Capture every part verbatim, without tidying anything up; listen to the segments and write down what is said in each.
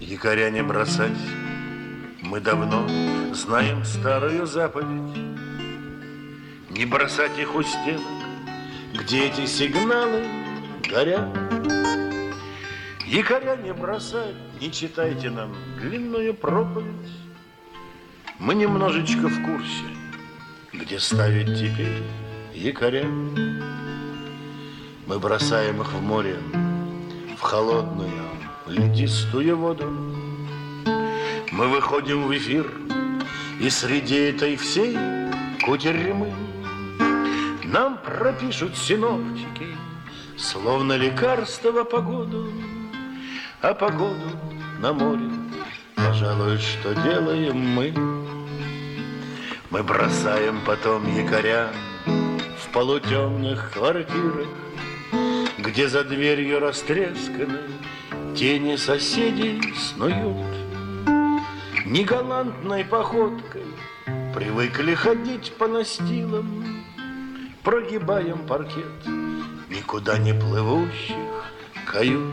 Якоря не бросать. Мы давно знаем старую заповедь. Не бросать их у стенок, где эти сигналы горят. Якоря не бросать, не читайте нам длинную проповедь. Мы немножечко в курсе, где ставить теперь якоря. Мы бросаем их в море, в холодную ледистую воду. Мы выходим в эфир, и среди этой всей кутерьмы нам пропишут синоптики, словно лекарство, погоду. А погоду на море, пожалуй, что делаем мы. Мы бросаем потом якоря в полутемных квартирах, где за дверью растресканы тени соседей снуют. Негалантной походкой привыкли ходить по настилам, прогибаем паркет никуда не плывущих кают.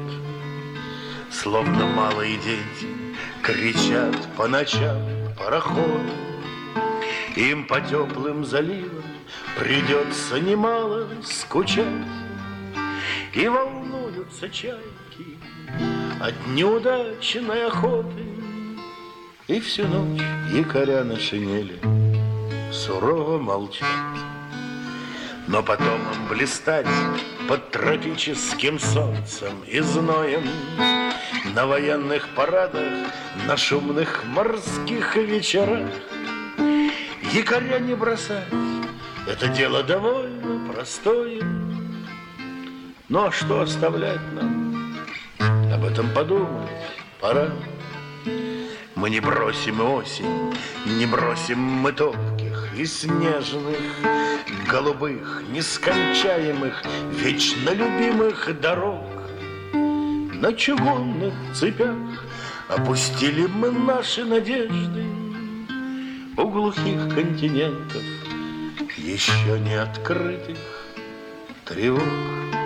Словно малые дети кричат по ночам пароходы. Им по теплым заливам придется немало скучать. И волнуются чайки от неудачной охоты. И всю ночь якоря на шинели сурово молчат. Но потом им блистать под тропическим солнцем и зноем на военных парадах, на шумных морских вечерах. Якоря не бросать — это дело довольно простое. Ну а что оставлять нам? Об этом подумать пора. Мы не бросим и осень, не бросим мы топких и снежных, голубых, нескончаемых, вечно любимых дорог. На чугунных цепях опустили мы наши надежды. У глухих континентов еще не открытых тревог.